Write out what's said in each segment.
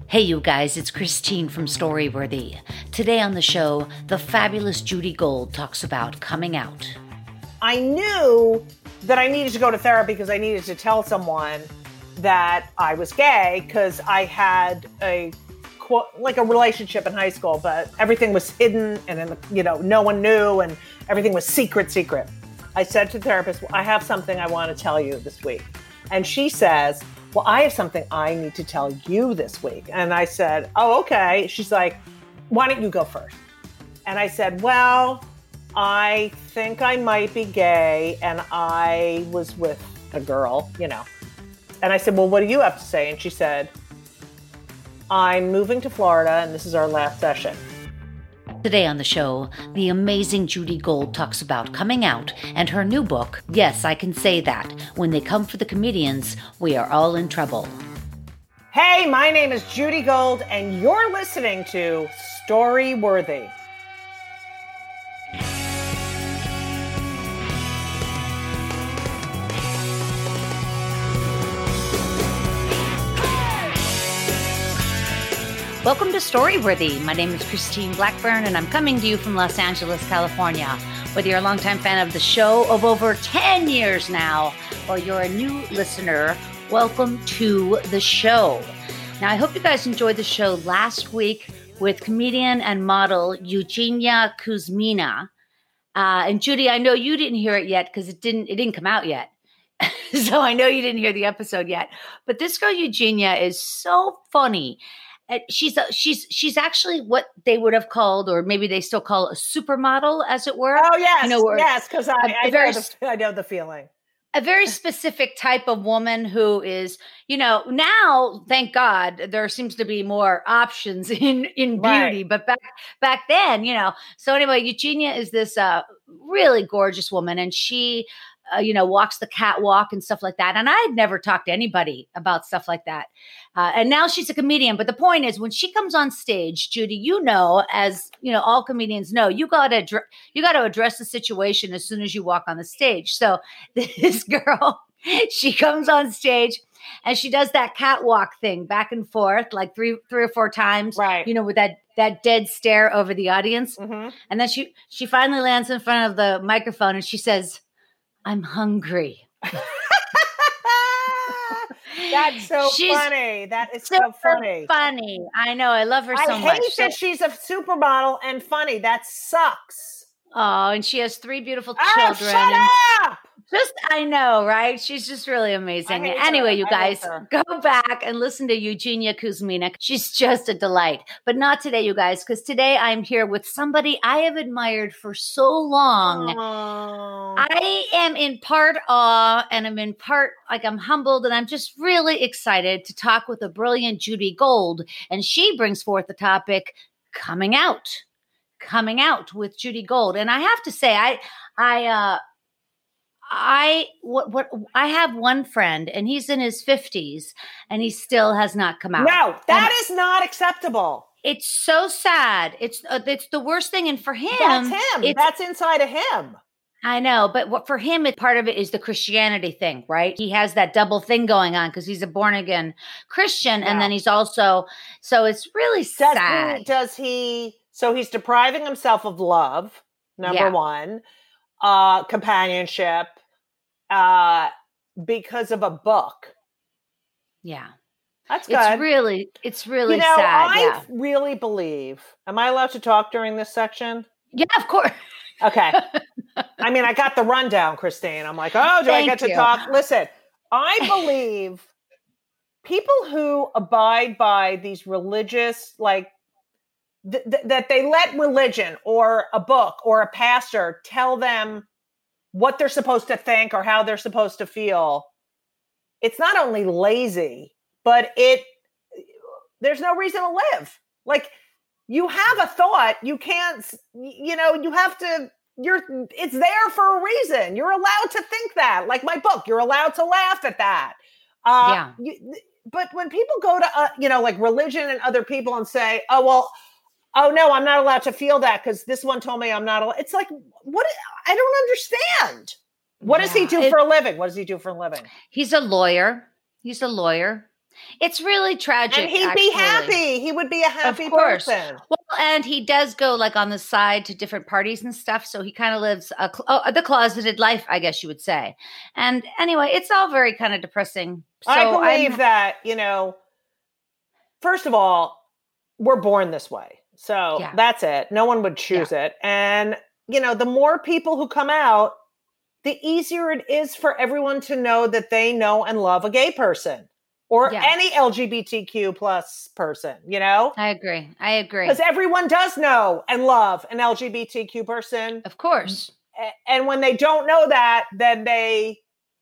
Hey you guys, it's Christine from Storyworthy. Today on the show, the fabulous Judy Gold talks about coming out. I knew that I needed to go to therapy because I needed to tell someone that I was gay because I had a relationship in high school, but everything was hidden and no one knew and everything was secret. I said to the therapist, well, I have something I want to tell you this week. And she says, well, I have something I need to tell you this week. And I said, oh, okay. She's like, why don't you go first? And I said, well, I think I might be gay and I was with a girl, And I said, well, what do you have to say? And she said, I'm moving to Florida and this is our last session. Today on the show, the amazing Judy Gold talks about coming out and her new book, Yes, I Can Say That. When they come for the comedians, we are all in trouble. Hey, my name is Judy Gold and you're listening to Storyworthy. Welcome to Storyworthy. My name is Christine Blackburn, and I'm coming to you from Los Angeles, California. Whether you're a longtime fan of the show of over 10 years now, or you're a new listener, welcome to the show. Now, I hope you guys enjoyed the show last week with comedian and model Eugenia Kuzmina. And Judy, I know you didn't hear it yet because it didn't come out yet. So I know you didn't hear the episode yet. But this girl, Eugenia, is so funny. She's actually what they would have called, or maybe they still call, a supermodel, as it were. Oh yes, yes, because I know the feeling. A very specific type of woman who is, now, thank God, there seems to be more options in beauty, right. But back then, So anyway, Eugenia is this really gorgeous woman, and she walks the catwalk and stuff like that. And I had never talked to anybody about stuff like that. And now she's a comedian. But the point is, when she comes on stage, Judy, as all comedians know, you got to address the situation as soon as you walk on the stage. So this girl, she comes on stage and she does that catwalk thing back and forth like three or four times, right? With that dead stare over the audience. Mm-hmm. And then she finally lands in front of the microphone and she says, I'm hungry. That's so funny. That is so funny. Funny. I know. I love her so much. I hate that she's a supermodel and funny. That sucks. Oh, and she has 3 beautiful children. Shut up! I know, right? She's just really amazing. Anyway, you guys, go back and listen to Eugenia Kuzmina. She's just a delight. But not today, you guys, because today I'm here with somebody I have admired for so long. Oh. I am in part awe and I'm in part, I'm humbled, and I'm just really excited to talk with the brilliant Judy Gold. And she brings forth the topic, coming out with Judy Gold. And I have to say, I have one friend and he's in his 50s and he still has not come out. No, that is not acceptable. It's so sad. It's the worst thing. And for him, that's him. That's inside of him. I know. But for him, part of it is the Christianity thing, right? He has that double thing going on because he's a born again Christian. Yeah. And then he's also, so it's really sad. So he's depriving himself of love, number one. Companionship, because of a book. Yeah. That's good. It's really sad. I really believe, am I allowed to talk during this section? Yeah, of course. Okay. I mean, I got the rundown, Christine. I'm like, oh, do I get to talk? Listen, I believe people who abide by these religious, that they let religion or a book or a pastor tell them what they're supposed to think or how they're supposed to feel. It's not only lazy, but there's no reason to live. You have a thought, you can't, you have to, it's there for a reason. You're allowed to think that. Like my book, you're allowed to laugh at that. But when people go to, religion and other people and say, oh no, I'm not allowed to feel that because this one told me I'm not allowed. It's like, what? I don't understand. What does he do for a living? What does he do for a living? He's a lawyer. It's really tragic. And he'd be happy. He would be a happy person. Well, and he does go like on the side to different parties and stuff. So he kind of lives the closeted life, I guess you would say. And anyway, it's all very kind of depressing. So I believe that, first of all, we're born this way. So that's it. No one would choose it. And, the more people who come out, the easier it is for everyone to know that they know and love a gay person. Or any LGBTQ plus person, I agree. Because everyone does know and love an LGBTQ person. Of course. And when they don't know that, then they,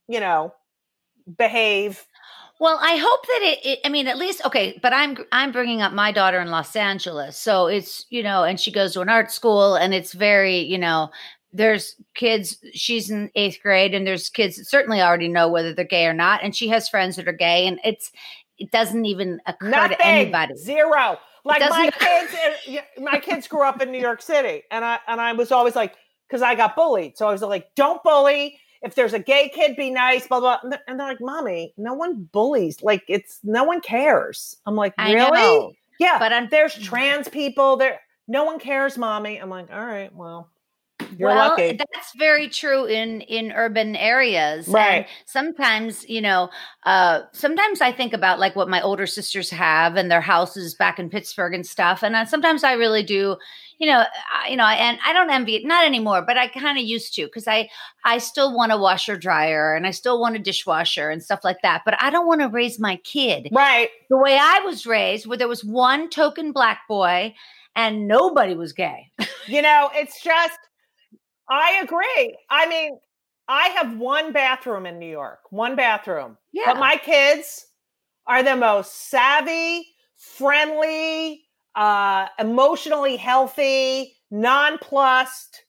behave. Well, I hope that at least, okay, but I'm bringing up my daughter in Los Angeles. So it's, and she goes to an art school and it's very, there's kids, she's in 8th grade, and there's kids that certainly already know whether they're gay or not. And she has friends that are gay, and it doesn't even occur to anybody. Zero. Like my kids grew up in New York City, and I was always like, because I got bullied. So I was like, don't bully. If there's a gay kid, be nice, blah, blah. And they're like, Mommy, no one bullies. Like no one cares. I'm like, really? I know. Yeah. But there's trans people there. No one cares, Mommy. I'm like, all right, well. You're lucky. That's very true in urban areas. Right. And sometimes, sometimes I think about like what my older sisters have and their houses back in Pittsburgh and stuff. And sometimes I really do, and I don't envy it, not anymore, but I kind of used to, because I still want a washer dryer and I still want a dishwasher and stuff like that. But I don't want to raise my kid right the way I was raised, where there was one token Black boy and nobody was gay. It's just, I agree. I mean, I have one bathroom in New York, one bathroom. Yeah. But my kids are the most savvy, friendly, emotionally healthy, nonplussed.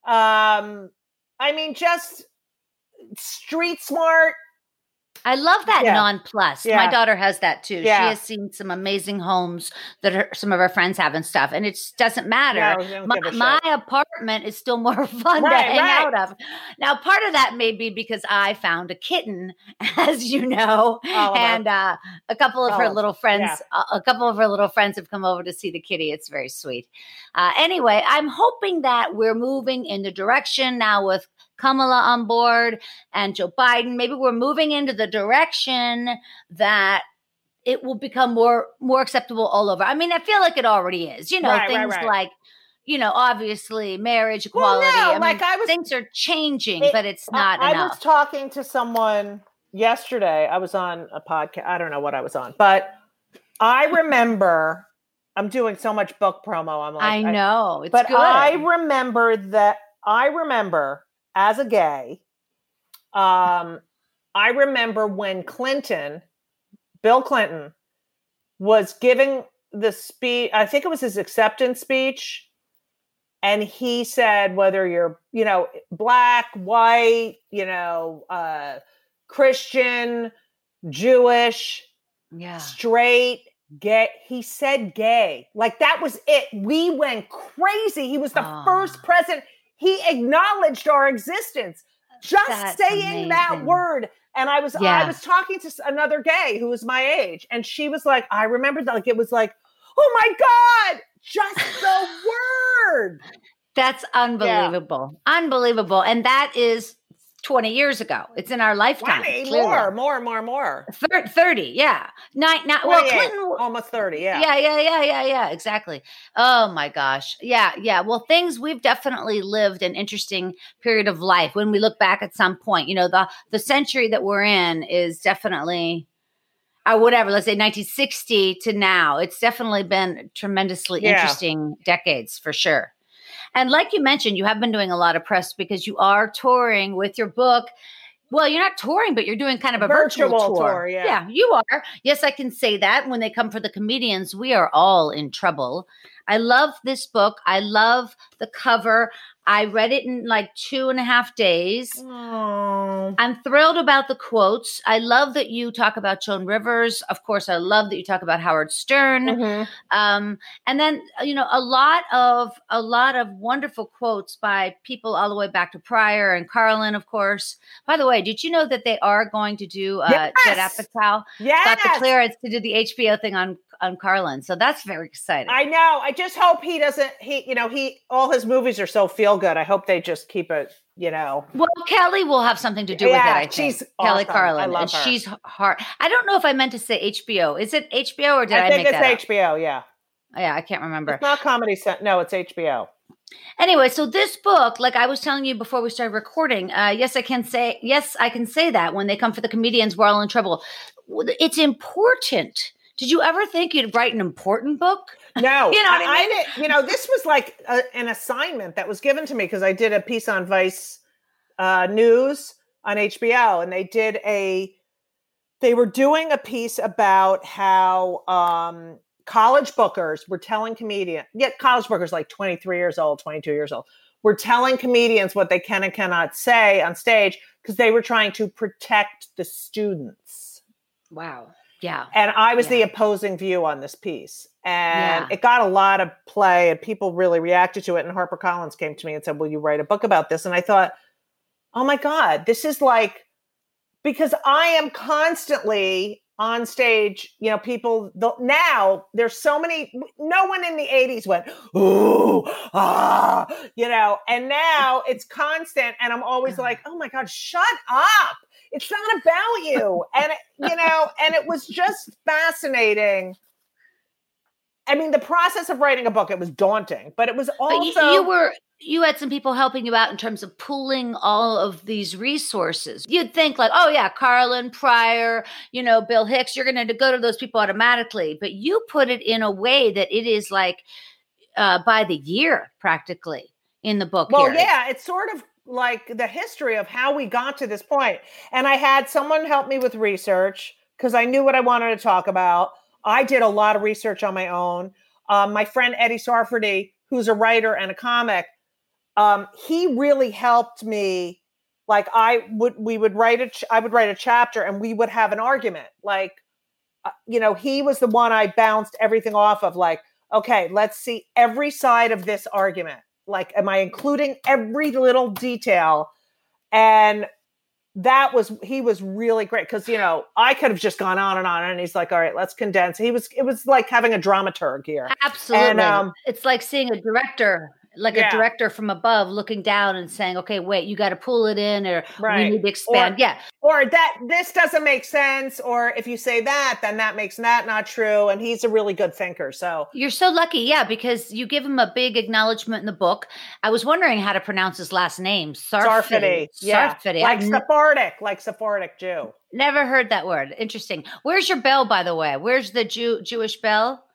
Just street smart. I love that nonplussed. Yeah. My daughter has that too. Yeah. She has seen some amazing homes that some of her friends have and stuff. And it doesn't matter. My apartment is still more fun to hang out of. Now, part of that may be because I found a kitten, as you know, and a couple of her little friends, have come over to see the kitty. It's very sweet. Anyway, I'm hoping that we're moving in the direction now with Kamala on board and Joe Biden. Maybe we're moving into the direction that it will become more acceptable all over. I mean, I feel like it already is. Things like, obviously marriage equality. Well, no, things are changing, but it's not enough. I was talking to someone yesterday. I was on a podcast. I don't know what I was on, but I remember. I'm doing so much book promo. I'm like, I know, it's but good. I remember as a gay, I remember when Bill Clinton was giving the speech, I think it was his acceptance speech. And he said, whether you're, Black, white, Christian, Jewish, straight, gay. He said gay. Like that was it. We went crazy. He was the first president. He acknowledged our existence. Just saying that word. And I was talking to another gay who was my age, and she was like, I remember that. Like, it was like, oh my God, just the word. That's unbelievable. Yeah. Unbelievable. And that is 20 years ago. It's in our lifetime. 20 more. 30, yeah. Well, Clinton almost 30, yeah. Yeah, exactly. Oh my gosh. Yeah. Well, we've definitely lived an interesting period of life when we look back at some point. The century that we're in is definitely whatever, let's say 1960 to now. It's definitely been tremendously interesting decades for sure. And like you mentioned, you have been doing a lot of press because you are touring with your book. Well, you're not touring, but you're doing kind of a virtual tour. Yeah, you are. Yes, I can say that. When they come for the comedians, we are all in trouble. I love this book. I love the cover. I read it in like 2.5 days. Oh. I'm thrilled about the quotes. I love that you talk about Joan Rivers. Of course, I love that you talk about Howard Stern. Mm-hmm. And then, a lot of wonderful quotes by people all the way back to Pryor and Carlin, of course. By the way, did you know that they are going to do Judd Apatow got the clearance to do the HBO thing on Carlin? So that's very exciting. I know. I just hope he doesn't. All his movies are so feel good. I hope they just keep it. Well, Kelly will have something to do with it, I think. She's Kelly awesome. Carlin. I love and her. She's hard. I don't know if I meant to say HBO. Is it HBO or did I make that up? I think it's HBO, yeah. Yeah, I can't remember. It's not Comedy Central. No, it's HBO. Anyway, so this book, like I was telling you before we started recording, yes, I can say that when they come for the comedians, we're all in trouble. It's important. Did you ever think you'd write an important book? No, you know what I mean? I didn't. This was like an assignment that was given to me because I did a piece on Vice News on HBO, and they were doing a piece about how college bookers were telling comedians, college bookers like 23 years old, 22 years old, were telling comedians what they can and cannot say on stage because they were trying to protect the students. Wow. Yeah. And I was the opposing view on this piece. And it got a lot of play and people really reacted to it. And HarperCollins came to me and said, will you write a book about this? And I thought, oh my God, this is like, because I am constantly on stage, people, now there's so many, no one in the 80s went, ooh, and now it's constant. And I'm always like, oh my God, shut up. It's not about you. And, and it was just fascinating. I mean, the process of writing a book, it was daunting, but it was also... You had some people helping you out in terms of pooling all of these resources. You'd think like, oh yeah, Carlin, Pryor, Bill Hicks, you're going to go to those people automatically. But you put it in a way that it is like by the year practically in the book. Well, yeah, it's sort of like the history of how we got to this point. And I had someone help me with research because I knew what I wanted to talk about. I did a lot of research on my own. My friend Eddie Sarfati, who's a writer and a comic, he really helped me. Like I would write a chapter and we would have an argument. Like, he was the one I bounced everything off of. Like, okay, let's see every side of this argument. Like, am I including every little detail? And he was really great. Cause I could have just gone on and he's like, all right, let's condense. It was like having a dramaturg here. Absolutely. And, it's like seeing a director. Like a director from above looking down and saying, okay, wait, you got to pull it in or we need to expand. Or that this doesn't make sense. Or if you say that, then that makes that not true. And he's a really good thinker. So you're so lucky. Yeah. Because you give him a big acknowledgement in the book. I was wondering how to pronounce his last name. Sarfati. Yeah. Sarfati. Like Sephardic Jew. Never heard that word. Interesting. Where's your bell, by the way? Where's the Jewish bell?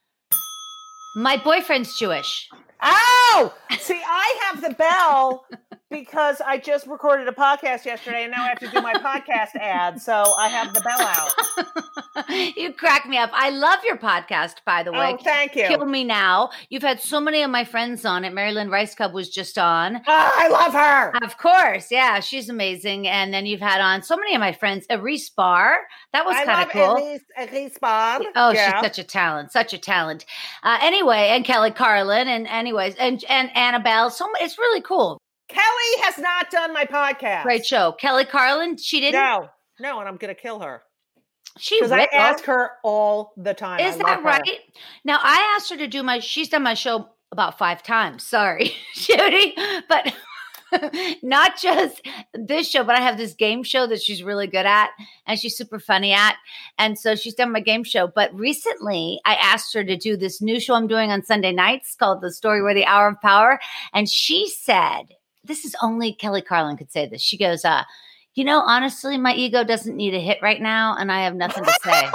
My boyfriend's Jewish. Oh, see, I have the bell because I just recorded a podcast yesterday and now I have to do my podcast ad. So I have the bell out. You crack me up. I love your podcast, by the way. Oh, thank you. Kill Me Now. You've had so many of my friends on it. Marilyn Rice Cub was just on. Oh, I love her. Of course. Yeah, she's amazing. And then you've had on so many of my friends. Elise Barr. That was kind of cool. Elise Barr. Oh, yeah. She's such a talent. Anyway, and Kelly Carlin and anyways, and Annabelle. It's really cool. Kelly has not done my podcast. Great show. Kelly Carlin, she didn't? No, and I'm going to kill her. Because I ask her all the time. Is that right? Now, I asked her to do she's done my show about 5 times. Sorry, Judy. But not just this show, but I have this game show that she's really good at and she's super funny at. And so she's done my game show. But recently I asked her to do this new show I'm doing on Sunday nights called The Story-Worthy Hour of Power. And she said, this is only Kelly Carlin could say this. She goes, honestly, my ego doesn't need a hit right now and I have nothing to say.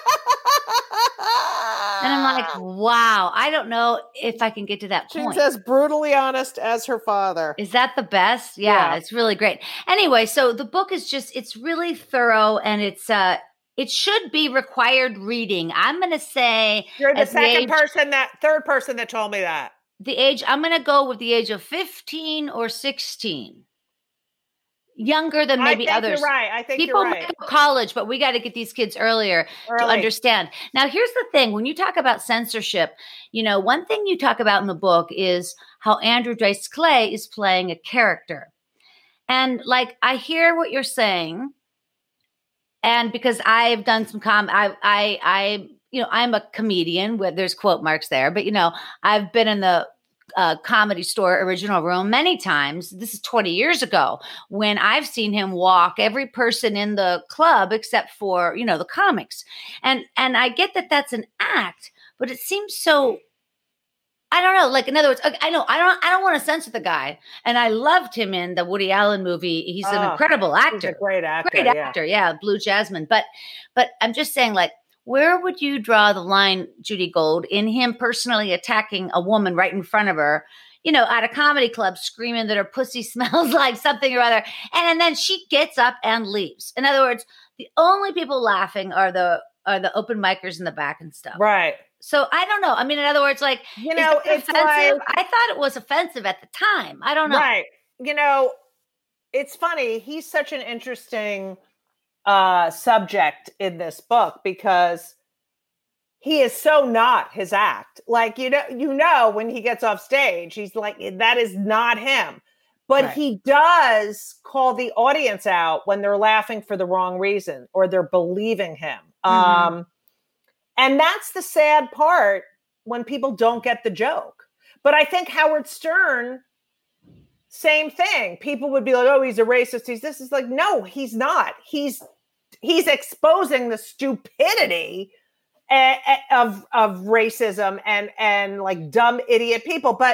And I'm like, wow, I don't know if I can get to that point. She's as brutally honest as her father. Is that the best? Yeah, it's really great. Anyway, so the book is it's really thorough and it's it should be required reading. I'm going to say you're the third person that told me that. The age, I'm going to go with the age of 15 or 16. Younger than maybe others. You're right. I think people you're right. Might go to college, but we got to get these kids early to understand. Now, here's the thing. When you talk about censorship, one thing you talk about in the book is how Andrew Dice Clay is playing a character. And like, I hear what you're saying. And because I've done some I'm a comedian where there's quote marks there, but I've been in the Comedy Store original room many times. This is 20 years ago when I've seen him walk every person in the club except for, the comics. And I get that that's an act, but it seems so, I don't know. Like, in other words, I don't want to censor the guy. And I loved him in the Woody Allen movie. He's an incredible actor. He's a great actor. Great actor. Yeah. Blue Jasmine. But I'm just saying, like, where would you draw the line, Judy Gold, in him personally attacking a woman right in front of her, at a comedy club, screaming that her pussy smells like something or other, and then she gets up and leaves? In other words, the only people laughing are the open micers in the back and stuff. Right. So I don't know. I mean, in other words, like, it's offensive. I thought it was offensive at the time. I don't know. Right. It's funny. He's such an interesting subject in this book because he is so not his act. Like, when he gets off stage, he's like, that is not him. But right. He does call the audience out when they're laughing for the wrong reason or they're believing him. Mm-hmm. And that's the sad part when people don't get the joke. But I think Howard Stern, same thing. People would be like, oh, he's a racist. This is like, no, he's not. He's exposing the stupidity of racism and like dumb idiot people. But,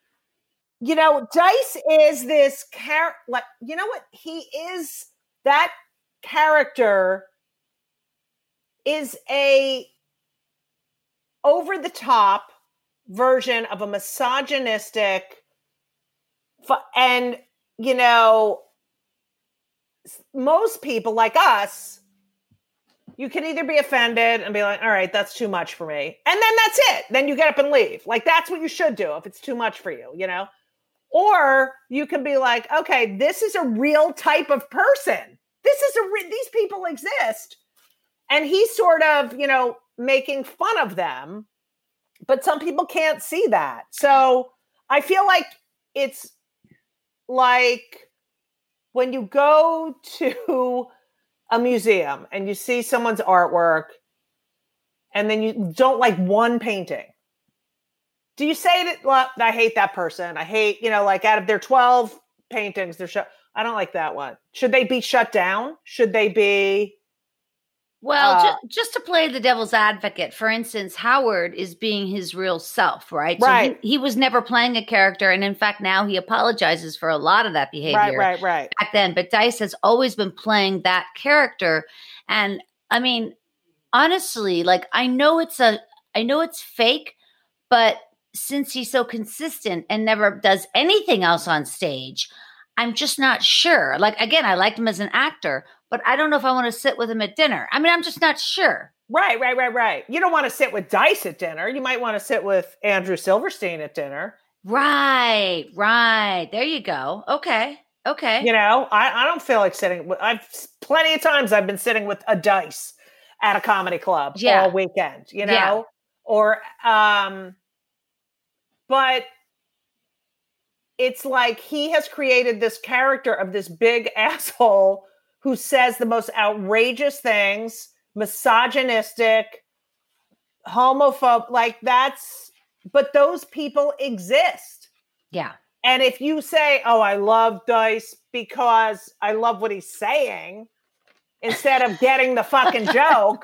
Dice is this character, like, what he is, that character is a over the top version of a misogynistic and, most people like us, you can either be offended and be like, all right, that's too much for me. And then that's it. Then you get up and leave. Like, that's what you should do if it's too much for you, Or you can be like, okay, this is a real type of person. These people exist. And he's sort of, making fun of them. But some people can't see that. So I feel like it's like when you go to a museum and you see someone's artwork and then you don't like one painting. Do you say that, well, I hate that person. I hate, like out of their 12 paintings, I don't like that one. Should they be shut down? Should they be? Well, just to play the devil's advocate, for instance, Howard is being his real self, right? Right. So he was never playing a character. And in fact, now he apologizes for a lot of that behavior. Right. Back then. But Dice has always been playing that character. And I mean, honestly, like, I know it's fake, but since he's so consistent and never does anything else on stage, I'm just not sure. Like, again, I liked him as an actor, but I don't know if I want to sit with him at dinner. I mean, I'm just not sure. Right. You don't want to sit with Dice at dinner. You might want to sit with Andrew Silverstein at dinner. Right. There you go. Okay. I don't feel like sitting with, plenty of times I've been sitting with a Dice at a comedy club all weekend, or, but it's like he has created this character of this big asshole who says the most outrageous things, misogynistic, homophobe, but those people exist. Yeah. And if you say, oh, I love Dice because I love what he's saying, instead of getting the fucking joke,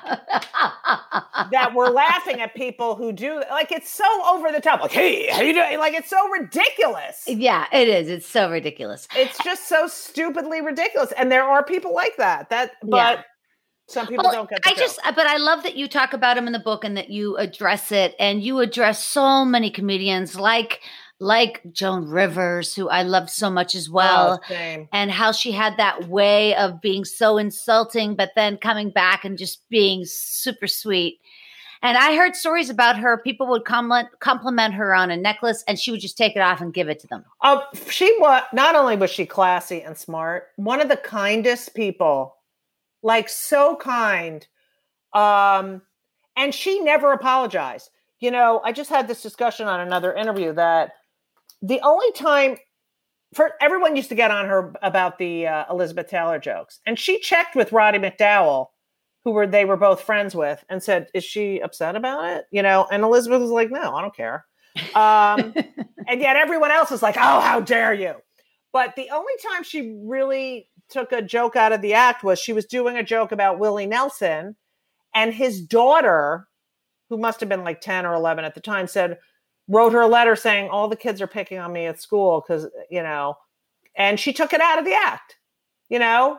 that we're laughing at people who do, like, it's so over the top. Like, hey, how you doing? Like, it's so ridiculous. Yeah, it is. It's so ridiculous. It's just so stupidly ridiculous. And there are people like that. But some people don't get the joke. But I love that you talk about him in the book and that you address it, and you address so many comedians like like Joan Rivers, who I loved so much as well. Oh, same. And how she had that way of being so insulting, but then coming back and just being super sweet. And I heard stories about her. People would compliment her on a necklace, and she would just take it off and give it to them. She was, not only was she classy and smart, one of the kindest people, like so kind. And she never apologized. You know, I just had this discussion on another interview that the only time everyone used to get on her about the Elizabeth Taylor jokes, and she checked with Roddy McDowell, they were both friends with, and said, "Is she upset about it?" You know, and Elizabeth was like, "No, I don't care." And yet everyone else was like, "Oh, how dare you!" But the only time she really took a joke out of the act was she was doing a joke about Willie Nelson, and his daughter, who must have been like 10 or 11 at the time, wrote her a letter saying, all the kids are picking on me at school because, you know, and she took it out of the act, you know?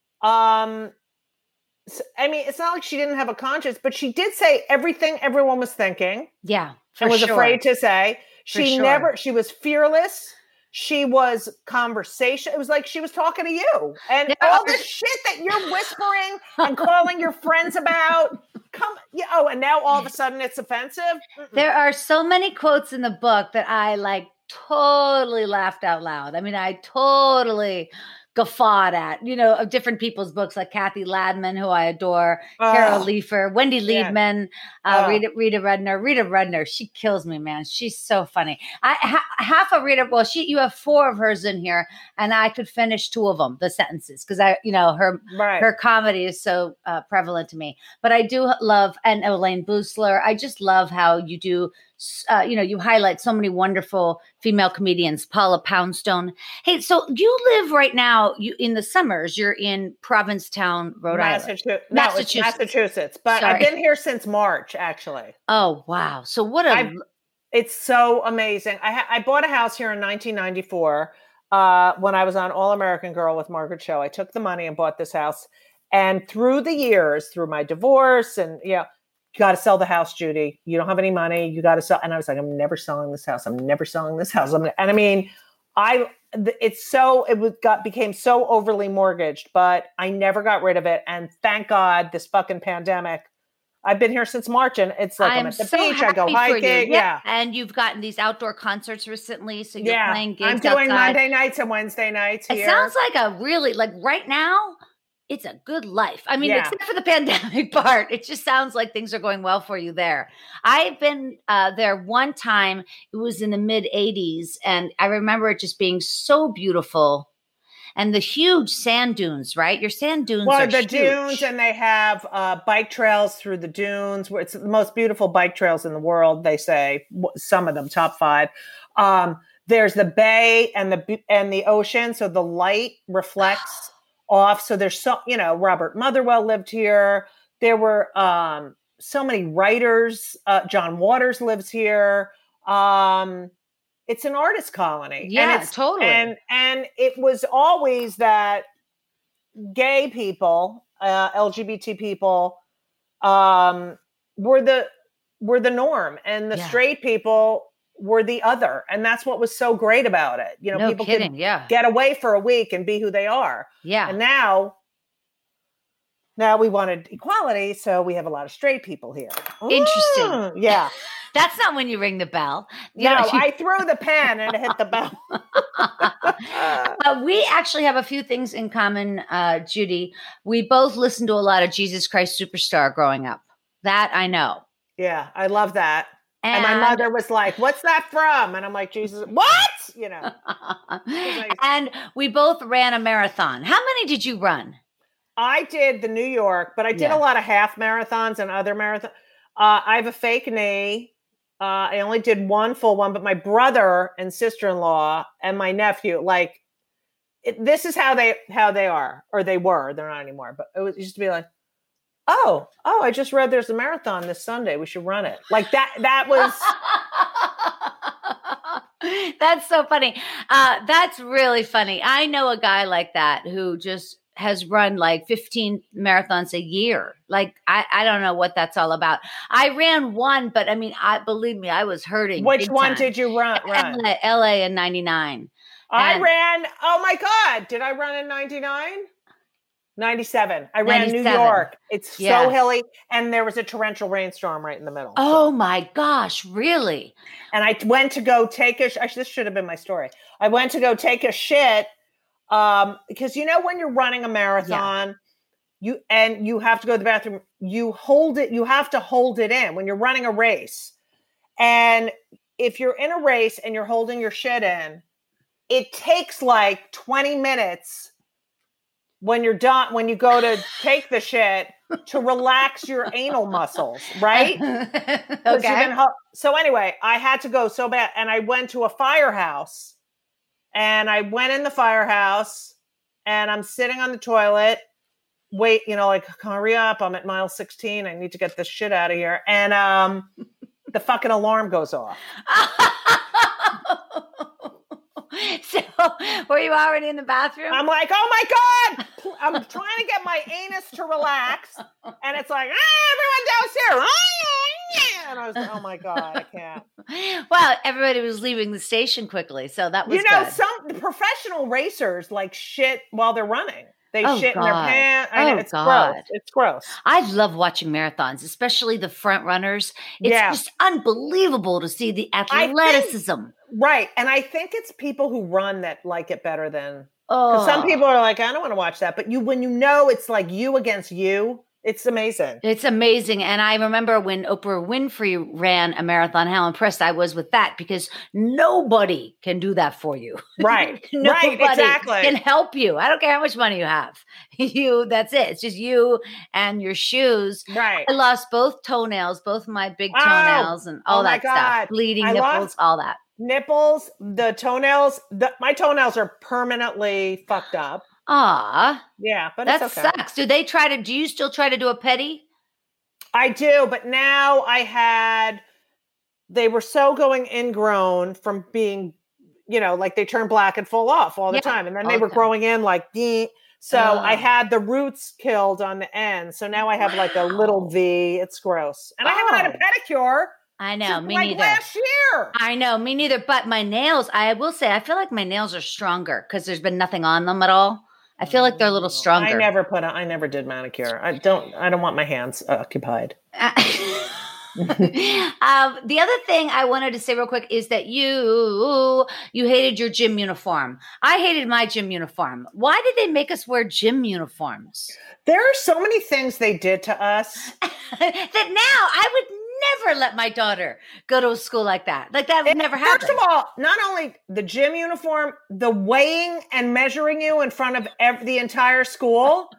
I mean, it's not like she didn't have a conscience, but she did say everything everyone was thinking. Yeah. And was afraid to say. She was fearless. She was conversation. It was like she was talking to you. And all this shit that you're whispering and calling your friends about. And now all of a sudden it's offensive. There are so many quotes in the book that I like totally laughed out loud. I mean, I totally guffawed at, you know, of different people's books, like Kathy Ladman, who I adore, Carol Leifer, Wendy Liebman, Rita Rudner. Rita Rudner, she kills me, man. She's so funny. Half of Rita, you have 4 of hers in here, and I could finish 2 of them, the sentences, because her comedy is so prevalent to me. But I do love, and Elaine Boosler, I just love how you do, you highlight so many wonderful female comedians, Paula Poundstone. Hey, so you live right now, in the summers, you're in Provincetown, Rhode Island. Massachusetts. But I've been here since March, actually. Oh, wow. So it's so amazing. I bought a house here in 1994 when I was on All American Girl with Margaret Cho. I took the money and bought this house. And through the years, through my divorce and, you got to sell the house, Judy. You don't have any money. You got to sell. And I was like, I'm never selling this house. I'm never selling this house. And I mean, became so overly mortgaged, but I never got rid of it. And thank God this fucking pandemic, I've been here since March, and it's like I'm at the beach. I go hiking. Yeah. And you've gotten these outdoor concerts recently. So you're playing gigs I'm doing outside. Monday nights and Wednesday nights here. It sounds like a really, like right now, it's a good life. I mean, except for the pandemic part, it just sounds like things are going well for you there. I've been there one time. It was in the mid 80s. And I remember it just being so beautiful. And the huge sand dunes, right? Your sand dunes are huge. Dunes, and they have bike trails through the dunes. It's the most beautiful bike trails in the world, they say. Some of them, top 5. There's the bay and the ocean. So the light reflects off. So there's Robert Motherwell lived here. There were so many writers. John Waters lives here. It's an artist colony. Yeah, totally. And it was always that gay people, LGBT people, were the norm, and the straight people were the other. And that's what was so great about it. People could get away for a week and be who they are. Yeah. And now we wanted equality, so we have a lot of straight people here. Interesting. Yeah. That's not when you ring the bell. I threw the pen and it hit the bell. We actually have a few things in common, Judy. We both listened to a lot of Jesus Christ Superstar growing up. That I know. Yeah, I love that. And my mother was like, "What's that from?" And I'm like, "Jesus, what?" And we both ran a marathon. How many did you run? I did the New York, but I did a lot of half marathons and other marathons. I have a fake knee. I only did one full one, but my brother and sister-in-law and my nephew, this is how they are, or they were. They're not anymore. But it used to be like, oh, I just read there's a marathon this Sunday. We should run it. Like that. That was. That's so funny. That's really funny. I know a guy like that who just has run like 15 marathons a year. Like, I don't know what that's all about. I ran one, but I mean, believe me, I was hurting. Which one did you run? LA in 99. I ran, oh my God, did I run in 99? 97. I ran 97. New York. It's so hilly. And there was a torrential rainstorm right in the middle. Oh my gosh, really? And I went to go take this should have been my story. I went to go take a shit because when you're running a marathon, you have to go to the bathroom, you have to hold it in when you're running a race. And if you're in a race and you're holding your shit in, it takes like 20 minutes when you're done, when you go to take the shit, to relax your anal muscles, right? Okay. So anyway, I had to go so bad, and I went to a firehouse, and I went in the firehouse, and I'm sitting on the toilet, hurry up, I'm at mile 16, I need to get this shit out of here, and the fucking alarm goes off. So, were you already in the bathroom? I'm like, oh my God! I'm trying to get my anus to relax, and it's like, everyone downstairs. And I was like, oh my God, I can't. Well, everybody was leaving the station quickly, so that was good. Some professional racers like shit while they're running. They shit in their pants. It's God. Gross. It's gross. I love watching marathons, especially the front runners. It's just unbelievable to see the athleticism. Right. And I think it's people who run that like it better than, because some people are like, I don't want to watch that. But when it's like you against you, it's amazing. It's amazing. And I remember when Oprah Winfrey ran a marathon, how impressed I was with that, because nobody can do that for you. Right. Nobody exactly. can help you. I don't care how much money you have. That's it. It's just you and your shoes. Right. I lost both toenails, both my big toenails and all that stuff. Bleeding nipples, all that. Nipples, the toenails, my toenails are permanently fucked up. Ah, yeah, but that it's okay. sucks. Do you still try to do a pedi? I do, but now they were so going ingrown from being, like they turn black and fall off all the time. And then they were growing in like, so I had the roots killed on the end. So now I have like a little V. It's gross. And I haven't had a pedicure. I know, me like neither. Last year. I know, me neither. But my nails, I will say, I feel like my nails are stronger because there's been nothing on them at all. I feel like they're a little stronger. I never did manicure. I don't want my hands occupied. The other thing I wanted to say real quick is that you hated your gym uniform. I hated my gym uniform. Why did they make us wear gym uniforms? There are so many things they did to us that now I would never let my daughter go to a school like that. Like that would never happen. First of all, not only the gym uniform, the weighing and measuring you in front of the entire school.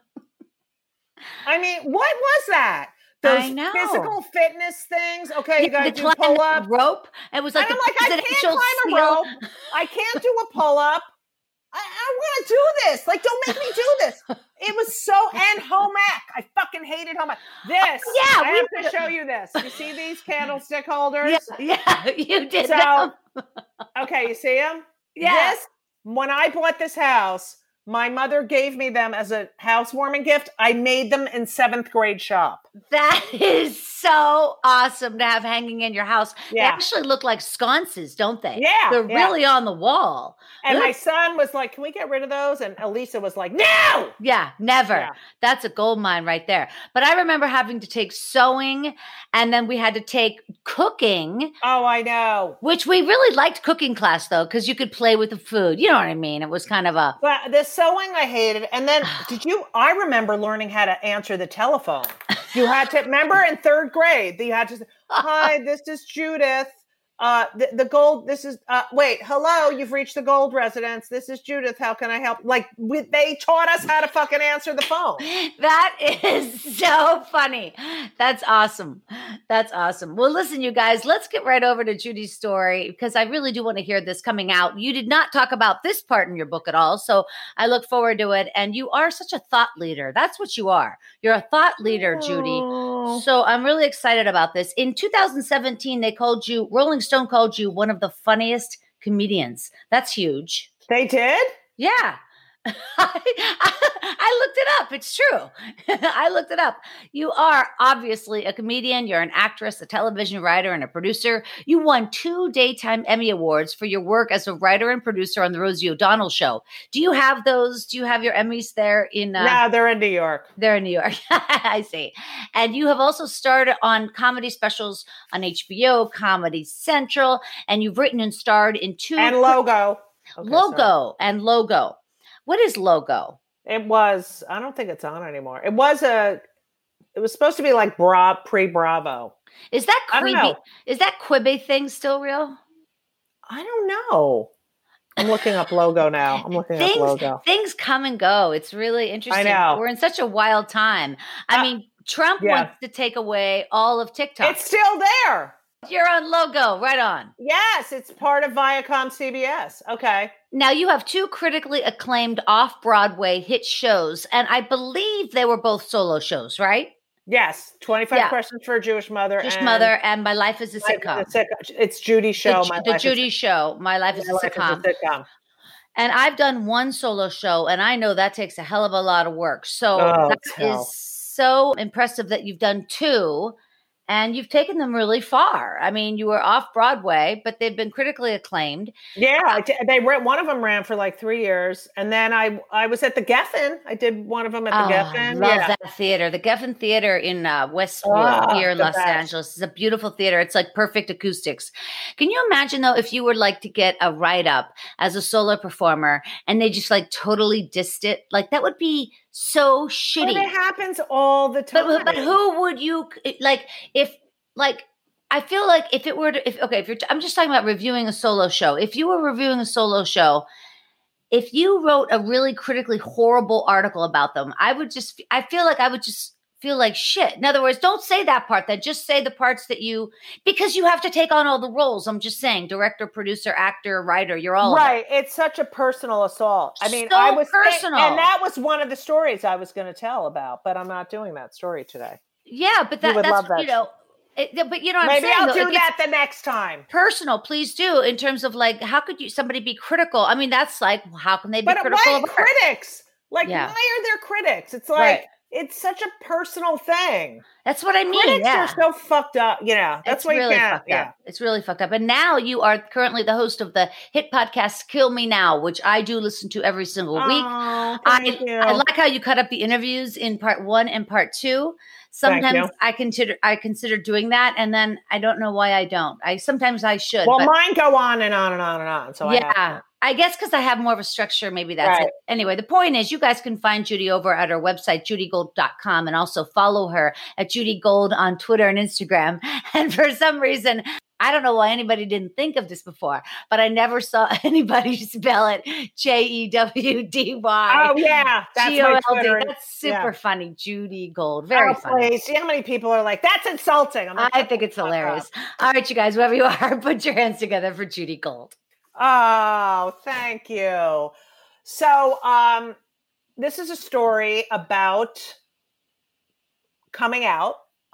I mean, what was that? Those physical fitness things. Okay, you got to do pull up rope. It was like, and I'm like, I can't climb a rope. I can't do a pull up. I want to do this. Like, don't make me do this. It was so, and home ec. I fucking hated home ec. This. I have to show you this. You see these candlestick holders? Yeah, you did. So, okay, you see them? Yeah. When I bought this house, my mother gave me them as a housewarming gift. I made them in 7th grade shop. That is so awesome to have hanging in your house. Yeah. They actually look like sconces, don't they? Yeah. They're really on the wall. And my son was like, can we get rid of those? And Elisa was like, no! Yeah, never. Yeah. That's a gold mine right there. But I remember having to take sewing, and then we had to take cooking. Oh, I know. Which we really liked cooking class, though, because you could play with the food. You know what I mean? It was kind of a... But the sewing I hated. And then I remember learning how to answer the telephone. You had to, remember in 3rd grade, you had to say, hi, this is Judith. The gold, this is, wait, hello, you've reached the gold residence. This is Judith. How can I help? Like, they taught us how to fucking answer the phone. That is so funny. That's awesome. That's awesome. Well, listen, you guys, let's get right over to Judy's story, because I really do want to hear this coming out. You did not talk about this part in your book at all, so I look forward to it. And you are such a thought leader. That's what you are. You're a thought leader, Judy. So I'm really excited about this. In 2017, Rolling Stone called you one of the funniest comedians. That's huge. They did? Yeah. I looked it up. It's true. I looked it up. You are obviously a comedian. You're an actress, a television writer, and a producer. You won 2 Daytime Emmy Awards for your work as a writer and producer on The Rosie O'Donnell Show. Do you have those? Do you have your Emmys there in? No, they're in New York. They're in New York. I see. And you have also starred on comedy specials on HBO, Comedy Central, and you've written and starred in 2. And Logo. Okay, Logo and Logo. What is Logo? It was, I don't think it's on anymore. It was supposed to be like pre-Bravo. Is that Quibi? Is that Quibi thing still real? I don't know. I'm looking up Logo now. Things come and go. It's really interesting. I know. We're in such a wild time. I mean, Trump wants to take away all of TikTok. It's still there. You're on Logo, right on. Yes, it's part of Viacom CBS. Okay. Now, you have 2 critically acclaimed off-Broadway hit shows, and I believe they were both solo shows, right? Yes, 25 Questions for a Jewish Mother. And My Life is a Sitcom. It's Judy's show. Judy show, My Life is a Sitcom. And I've done 1 solo show, and I know that takes a hell of a lot of work. So that is so impressive that you've done 2. And you've taken them really far. I mean, you were off Broadway, but they've been critically acclaimed. Yeah, one of them ran for like 3 years, and then I was at the Geffen. I did one of them at the Geffen. Love that theater, the Geffen Theater in Westwood here in Los Angeles. It's a beautiful theater. It's like perfect acoustics. Can you imagine though if you were like to get a write up as a solo performer and they just like totally dissed it? Like that would be so shitty. But it happens all the time. But who would you like if like I feel like if it were to, if you're I'm just talking about reviewing a solo show. If you were reviewing a solo show, if you wrote a really critically horrible article about them, I feel like shit. In other words, don't say that part. Then just say the parts that because you have to take on all the roles. I'm just saying, director, producer, actor, writer. You're all right. It's such a personal assault. I mean, I was personal, and that was one of the stories I was going to tell about. But I'm not doing that story today. Yeah, but that's that. You know. But you know what Maybe I'm saying? I'll do that the next time. Personal, please do. In terms of like, how could somebody be critical? I mean, that's like, how can they be critical? But why critics? Like, why are there critics? It's like it's such a personal thing. That's what I mean. Critics are so fucked up. That's why really you can't. Fucked up. It's really fucked up. And now you are currently the host of the hit podcast "Kill Me Now," which I do listen to every single week. Thank you. I like how you cut up the interviews in part 1 and part 2. Sometimes I consider doing that, and then I don't know why I don't. Sometimes I should. Well, mine go on and on and on and on. So I guess because I have more of a structure, maybe that's it. Anyway, the point is you guys can find Judy over at her website, judygold.com, and also follow her at Judy Gold on Twitter and Instagram. And for some reason, I don't know why anybody didn't think of this before, but I never saw anybody spell it Jewdy. Oh, yeah. That's my Twitter. That's super funny. Judy Gold. Very funny. Please. See how many people are like, that's insulting. I think it's hilarious. All right, you guys, wherever you are, put your hands together for Judy Gold. Oh, thank you. So this is a story about coming out.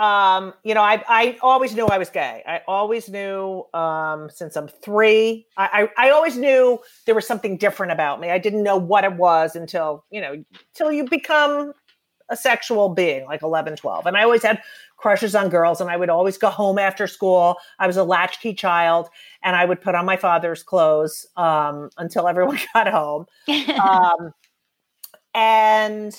I always knew I was gay. I always knew since I'm 3. I always knew there was something different about me. I didn't know what it was until you become a sexual being, like 11, 12. And I always had crushes on girls, and I would always go home after school. I was a latchkey child, and I would put on my father's clothes until everyone got home. And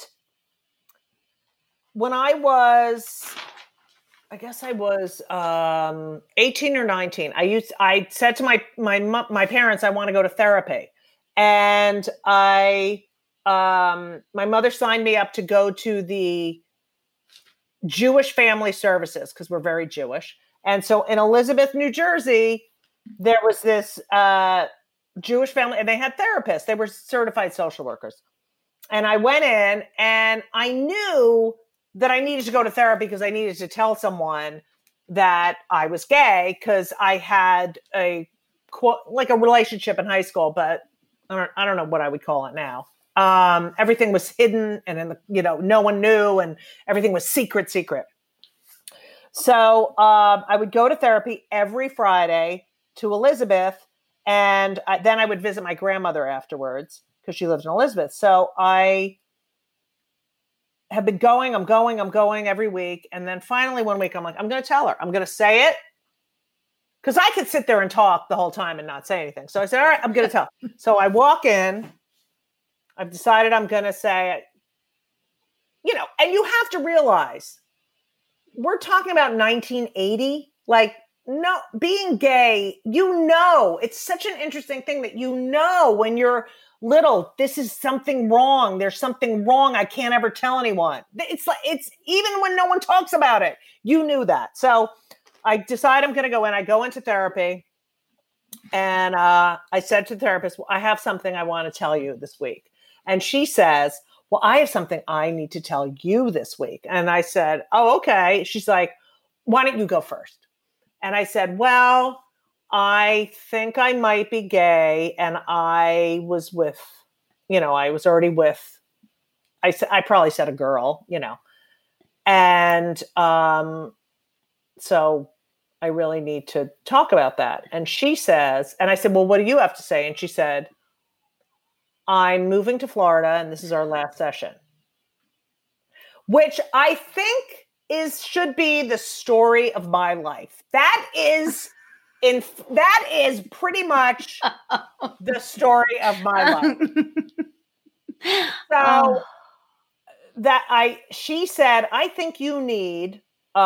when I guess I was 18 or 19. I said to my parents, I want to go to therapy, and my mother signed me up to go to the Jewish Family Services because we're very Jewish. And so in Elizabeth, New Jersey, there was this Jewish family, and they had therapists. They were certified social workers. And I went in, and I knew that I needed to go to therapy because I needed to tell someone that I was gay because I had a relationship in high school, but I don't know what I would call it now. Everything was hidden, and no one knew, and everything was secret. So I would go to therapy every Friday to Elizabeth, and then I would visit my grandmother afterwards because she lives in Elizabeth. So I have been going, I'm going every week. And then finally one week I'm like, I'm going to tell her, I'm going to say it. Because I could sit there and talk the whole time and not say anything. So I said, all right, I'm going to tell. So I walk in. I've decided I'm going to say, and you have to realize we're talking about 1980. Like, no, being gay, it's such an interesting thing that when you're little, this is something wrong. There's something wrong. I can't ever tell anyone. It's even when no one talks about it, you knew that. So I decide I'm going to go in. I go into therapy, and I said to the therapist, well, I have something I want to tell you this week. And she says, well, I have something I need to tell you this week. And I said, oh, okay. She's like, why don't you go first? And I said, well, I think I might be gay. And I was already with, I probably said a girl, and so I really need to talk about that. And she says, and I said, well, what do you have to say? And she said, I'm moving to Florida and this is our last session, which I think should be the story of my life. That is pretty much the story of my life. So she said, I think you need,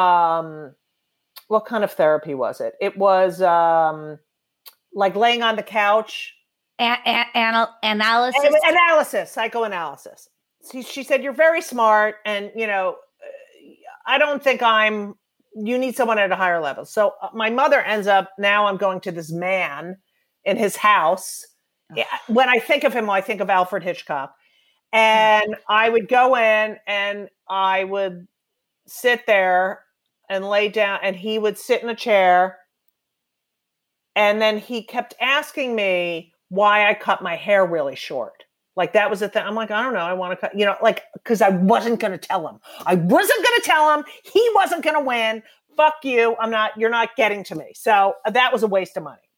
what kind of therapy was it? It was like laying on the couch. Analysis? Analysis, psychoanalysis. She said, you're very smart. And, I don't think you need someone at a higher level. So my mother ends up, now I'm going to this man in his house. When I think of him, I think of Alfred Hitchcock. And I would go in and I would sit there and lay down, and he would sit in a chair. And then he kept asking me why I cut my hair really short. Like that was the thing. I'm like, I don't know. I want to cut, because I wasn't going to tell him. I wasn't going to tell him. He wasn't going to win. Fuck you. You're not getting to me. So that was a waste of money.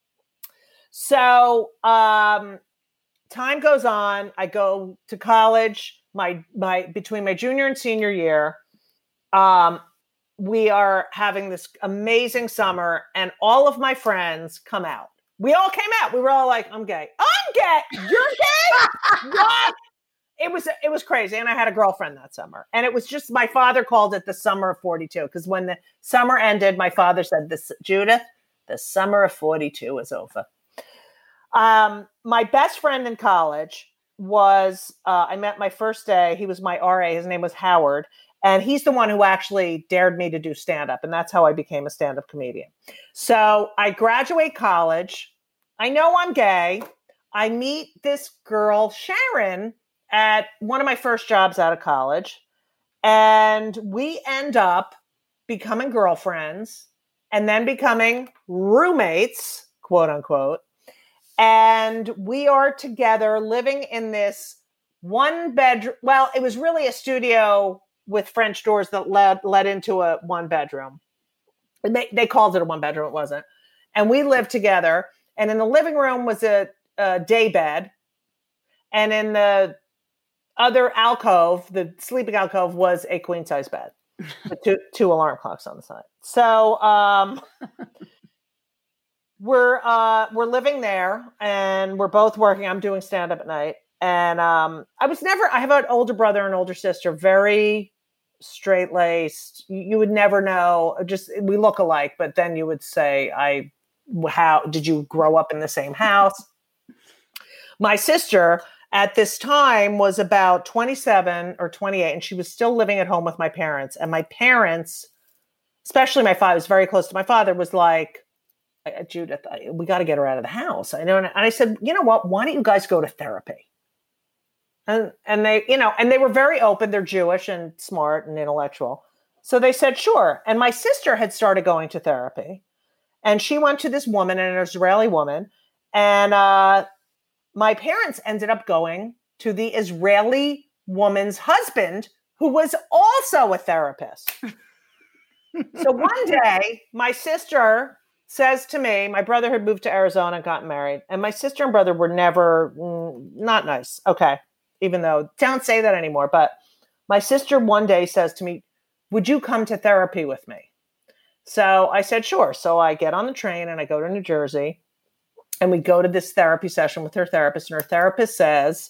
So time goes on. I go to college, between my junior and senior year. We are having this amazing summer, and all of my friends come out. We all came out. We were all like, I'm gay. I'm gay. You're gay? What? It was crazy. And I had a girlfriend that summer. And it was just, my father called it the summer of 42. Because when the summer ended, my father said, Judith, the summer of 42 is over. My best friend in college was, I met my first day. He was my RA. His name was Howard. And he's the one who actually dared me to do stand-up. And that's how I became a stand-up comedian. So I graduate college. I know I'm gay. I meet this girl, Sharon, at one of my first jobs out of college. And we end up becoming girlfriends and then becoming roommates, quote unquote. And we are together living in this one bedroom. Well, it was really a studio with French doors that led into a one bedroom. They called it a one bedroom. It wasn't. And we lived together. And in the living room was a day bed. And in the other alcove, the sleeping alcove, was a queen size bed with two alarm clocks on the side. So we're living there and we're both working. I'm doing stand up at night. And I have an older brother and older sister, very straight laced. You would never know. We look alike, but then you would say, how did you grow up in the same house? My sister at this time was about 27 or 28, and she was still living at home with my parents. And my parents, especially my father, was very close to my father, was like, Judith, we got to get her out of the house. I know. And I said, you know what? Why don't you guys go to therapy? And they, and they were very open. They're Jewish and smart and intellectual. So they said, sure. And my sister had started going to therapy, and she went to this woman, an Israeli woman. And my parents ended up going to the Israeli woman's husband, who was also a therapist. So one day my sister says to me, my brother had moved to Arizona and gotten married, and my sister and brother were never not nice. Okay. Even though, don't say that anymore. But my sister one day says to me, would you come to therapy with me? So I said, sure. So I get on the train and I go to New Jersey, and we go to this therapy session with her therapist. And her therapist says,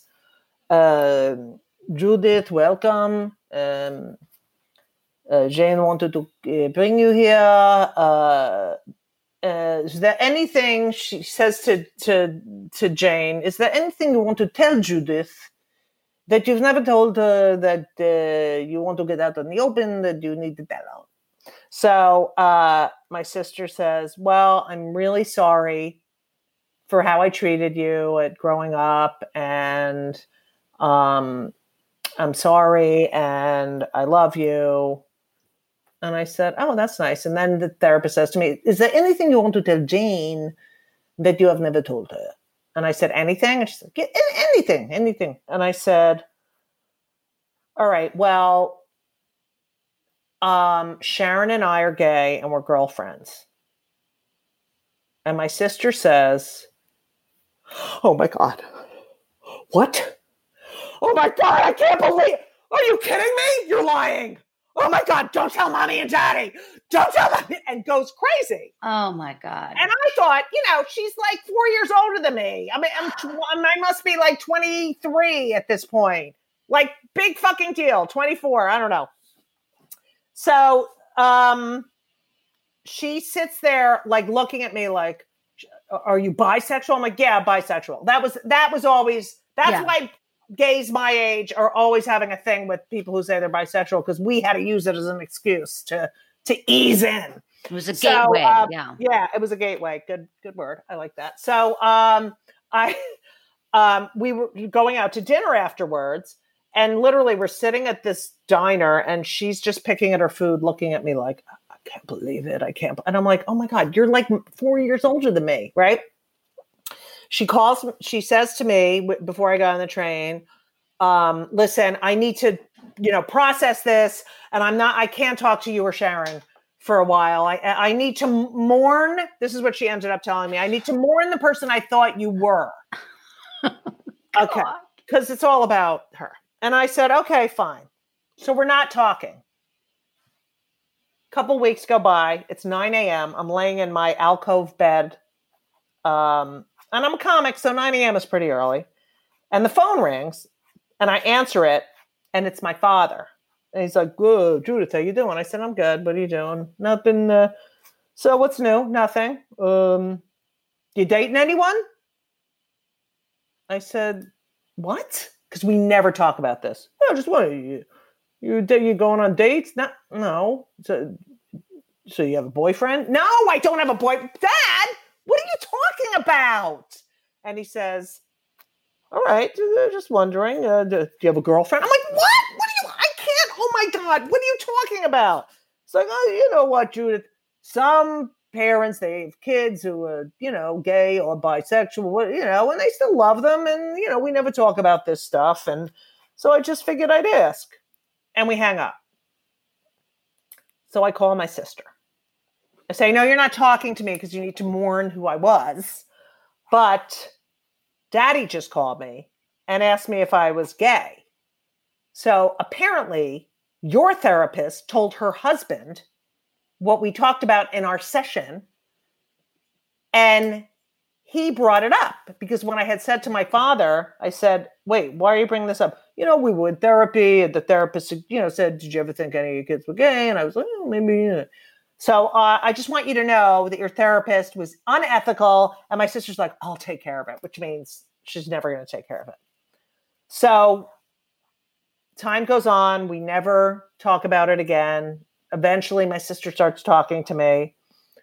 Judith, welcome. Jane wanted to bring you here. Is there anything, she says to Jane, is there anything you want to tell Judith that you've never told her, that you want to get out in the open, that you need to tell her? So my sister says, well, I'm really sorry for how I treated you at growing up, and I'm sorry, and I love you. And I said, oh, that's nice. And then the therapist says to me, is there anything you want to tell Jane that you have never told her? And I said, anything? And she said, yeah, anything. And I said, all right, well, Sharon and I are gay and we're girlfriends. And my sister says, oh my God, what? Oh my God, I can't believe, are you kidding me? You're lying. Oh my God, don't tell mommy and daddy. Don't tell mommy. And goes crazy. Oh my God. And I thought, she's like 4 years older than me. I mean, I must be like 23 at this point. Like, big fucking deal. 24. I don't know. So she sits there like looking at me like, are you bisexual? I'm like, yeah, bisexual. That was always, that's why gays my age are always having a thing with people who say they're bisexual, because we had to use it as an excuse to ease in. It was a gateway. Yeah, it was a gateway. Good word. I like that. So we were going out to dinner afterwards, and literally we're sitting at this diner, and she's just picking at her food, looking at me like, I can't believe it. And I'm like, oh my God, you're like 4 years older than me, right? She says to me before I got on the train, listen, I need to, process this, and I can't talk to you or Sharon for a while. I need to mourn. This is what she ended up telling me. I need to mourn the person I thought you were. Okay. Because it's all about her. And I said, okay, fine. So we're not talking. Couple weeks go by. It's 9 a.m. I'm laying in my alcove bed. And I'm a comic, so 9 a.m. is pretty early. And the phone rings, and I answer it, and it's my father. And he's like, "Whoa, Judith, how you doing?" I said, "I'm good. What are you doing?" "Nothing. So what's new?" "Nothing. You dating anyone?" I said, "What?" Because we never talk about this. "Oh, just what? You going on dates?" No. So you have a boyfriend?" "No, I don't have a boyfriend." "Dad, what are you talking about?" And he says, "All right, just wondering, do you have a girlfriend?" I'm like, "What? I can't, oh my God, what are you talking about?" It's like, "Oh, you know what, Judith, some parents, they have kids who are, gay or bisexual, and they still love them. And, we never talk about this stuff. And so I just figured I'd ask." And we hang up. So I call my sister. I say, "No, you're not talking to me because you need to mourn who I was. But Daddy just called me and asked me if I was gay. So apparently your therapist told her husband what we talked about in our session. And he brought it up because when I had said to my father, I said, "Wait, why are you bringing this up?" We were in therapy, and the therapist, said, "Did you ever think any of your kids were gay?" And I was like, "Oh, maybe." So I just want you to know that your therapist was unethical. And my sister's like, "I'll take care of it," which means she's never going to take care of it. So time goes on. We never talk about it again. Eventually, my sister starts talking to me.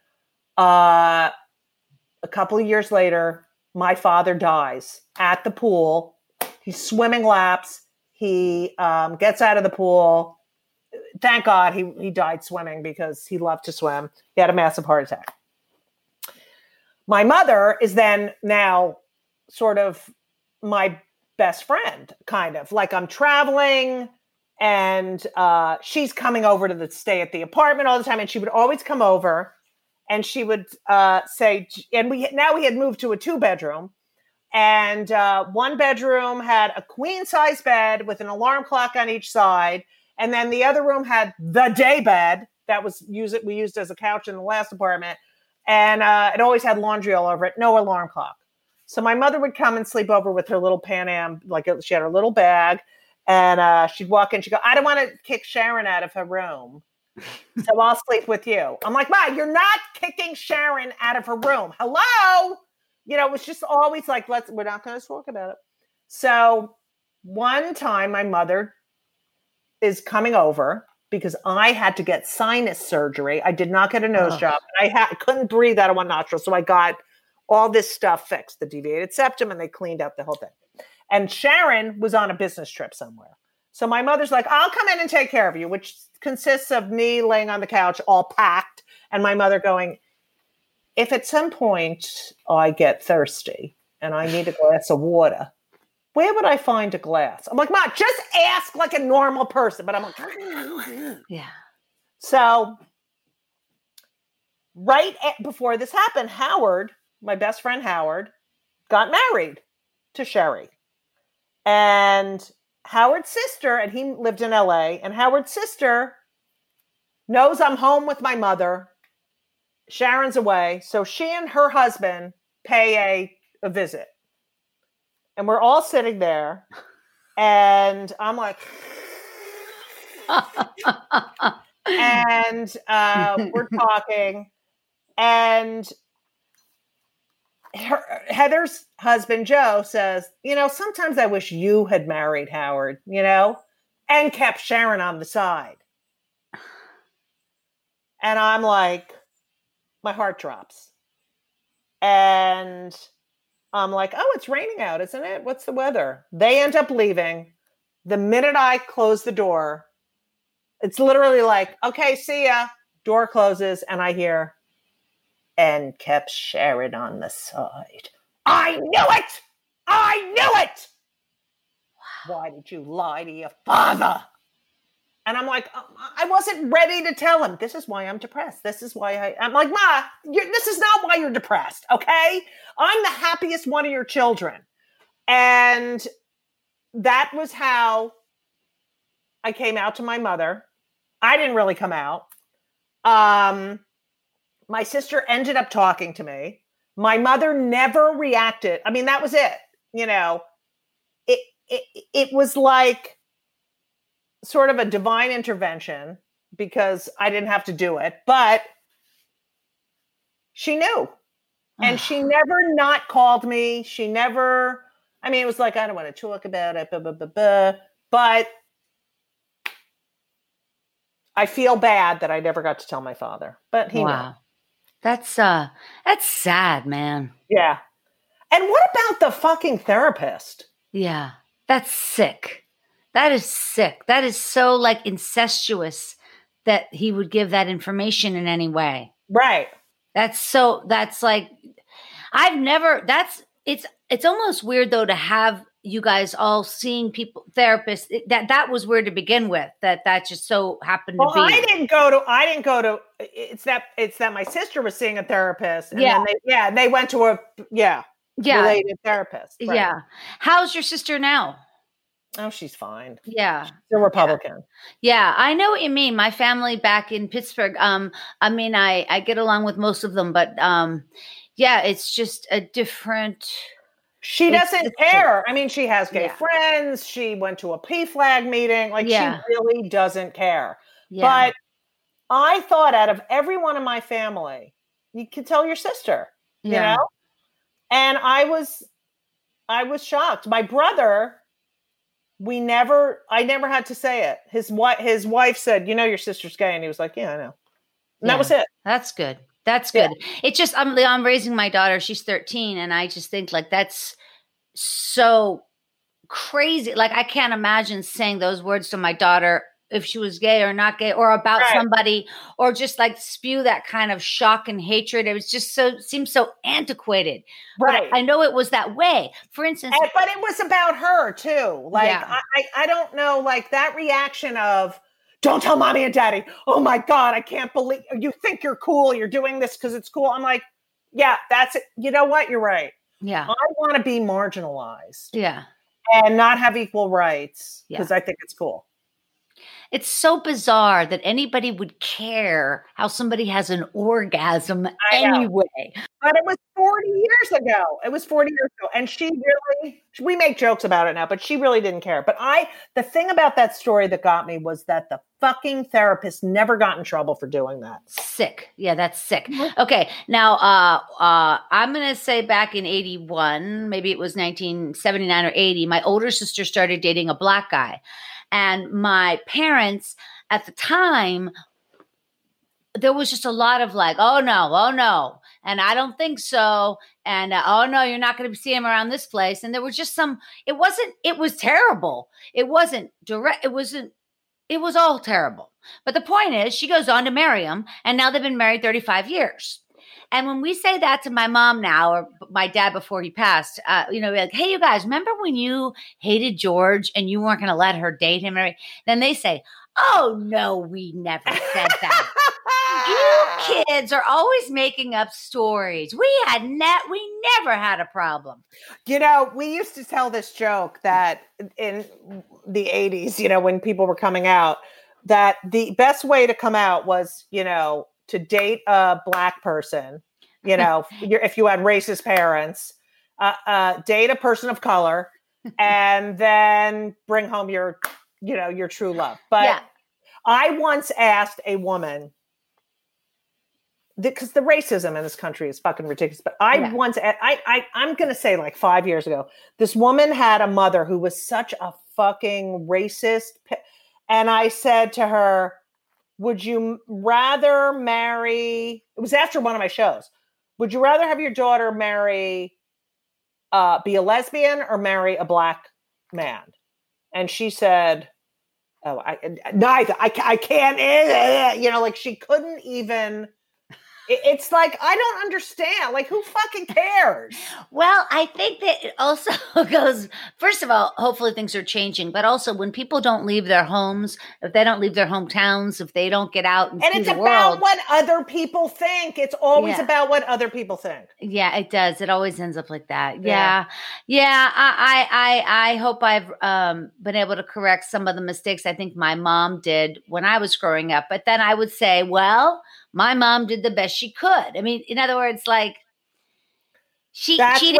A couple of years later, my father dies at the pool. He's swimming laps. He gets out of the pool. Thank God he died swimming because he loved to swim. He had a massive heart attack. My mother is then now sort of my best friend, kind of. Like I'm traveling and she's coming over to stay at the apartment all the time. And she would always come over and she would say, and we had moved to a 2-bedroom, and one bedroom had a queen size bed with an alarm clock on each side, and then the other room had the day bed that we used as a couch in the last apartment, and it always had laundry all over it, no alarm clock. So my mother would come and sleep over with her little Pan Am, she had her little bag, and she'd walk in, she'd go, I don't want to kick Sharon out of her room, so I'll sleep with you. I'm like, Ma, you're not kicking Sharon out of her room. Hello? It was just always like, we're not going to talk about it. So one time my mother is coming over because I had to get sinus surgery. I did not get a nose job. I couldn't breathe out of one nostril. So I got all this stuff fixed, the deviated septum, and they cleaned up the whole thing. And Sharon was on a business trip somewhere. So my mother's like, I'll come in and take care of you, which consists of me laying on the couch all packed and my mother going, if at some point I get thirsty and I need a glass of water, where would I find a glass? I'm like, Ma, just ask like a normal person. But I'm like, yeah. So before this happened, Howard, my best friend Howard, got married to Sherry. And Howard's sister, and he lived in LA, and Howard's sister knows I'm home with my mother. Sharon's away. So she and her husband pay a visit. And we're all sitting there. And I'm like, and we're talking. And Heather's husband, Joe, says, sometimes I wish you had married Howard, and kept Sharon on the side. And I'm like, my heart drops. And I'm like, oh, it's raining out, isn't it? What's the weather? They end up leaving. The minute I close the door, it's literally like, okay, see ya. Door closes and I hear, and kept Sharon on the side. I knew it! I knew it! Why did you lie to your father? And I'm like, I wasn't ready to tell him. This is why I'm depressed. This is why I'm like, Ma, this is not why you're depressed, okay? I'm the happiest one of your children. And that was how I came out to my mother. I didn't really come out. My sister ended up talking to me. My mother never reacted. I mean, that was it. It was like sort of a divine intervention because I didn't have to do it, but she knew. And she never not called me. She never, it was like, I don't want to talk about it, blah, blah, blah, blah. But I feel bad that I never got to tell my father, but he knew. That's sad, man. Yeah. And what about the fucking therapist? Yeah. That's sick. That is sick. That is so incestuous that he would give that information in any way. Right. It's almost weird though to have you guys all seeing therapists. That was weird to begin with. That just so happened to be. I didn't go to. It's that my sister was seeing a therapist. And then they went to a related therapist. Right. Yeah. How's your sister now? Oh, she's fine. Yeah. She's a Republican. Yeah, I know what you mean. My family back in Pittsburgh, I get along with most of them, but it's just a different. She doesn't care. She has gay friends. She went to a PFLAG meeting. She really doesn't care. Yeah. But I thought out of everyone in my family, you could tell your sister, you know? And I was shocked. My brother, I never had to say it. His wife said, your sister's gay. And he was like, yeah, I know. And that was it. That's good. That's good. Yeah. It's just, I'm raising my daughter. She's 13. And I just think that's so crazy. I can't imagine saying those words to my daughter if she was gay or not gay or about somebody or just spew that kind of shock and hatred. It was just seems so antiquated. Right. But I know it was that way. For instance. But it was about her too. I don't know, that reaction of, don't tell mommy and daddy. Oh my God, I can't believe you think you're cool. You're doing this because it's cool. I'm like, yeah, that's it. You know what? You're right. Yeah. I want to be marginalized. Yeah. And not have equal rights because Yeah. I think it's cool. It's so bizarre that anybody would care how somebody has an orgasm anyway. But it was 40 years ago. It was 40 years ago. And we make jokes about it now, but she really didn't care. But the thing about that story that got me was that the fucking therapist never got in trouble for doing that. Sick. Yeah, that's sick. Okay. Now, I'm going to say back in 81, maybe it was 1979 or 80, my older sister started dating a black guy. And my parents at the time, there was just a lot of like, oh no. And I don't think so. And oh no, you're not going to see him around this place. And there was just it was terrible. It wasn't direct. It was all terrible. But the point is she goes on to marry him. And now they've been married 35 years. And when we say that to my mom now, or my dad before he passed, we're like, hey, you guys, remember when you hated George and you weren't going to let her date him? Then they say, oh, no, we never said that. You kids are always making up stories. We never had a problem. We used to tell this joke that in the 80s, when people were coming out, that the best way to come out was, to date a black person, if you had racist parents, date a person of color, and then bring home your true love. But I once asked a woman, because the racism in this country is fucking ridiculous. But I'm going to say like 5 years ago, this woman had a mother who was such a fucking racist. And I said to her, would you rather marry, it was after one of my shows, would you rather have your daughter be a lesbian or marry a black man? And she said, oh, neither. I can't, like she couldn't even. It's like, I don't understand. Like, who fucking cares? Well, I think that it also goes, first of all, hopefully things are changing. But also when people don't leave their homes, if they don't leave their hometowns, if they don't get out and see it's the about world, what other people think. It's always about what other people think. Yeah, it does. It always ends up like that. Yeah. I hope I've been able to correct some of the mistakes I think my mom did when I was growing up. But then I would say, well, my mom did the best she could. I mean, in other words, like she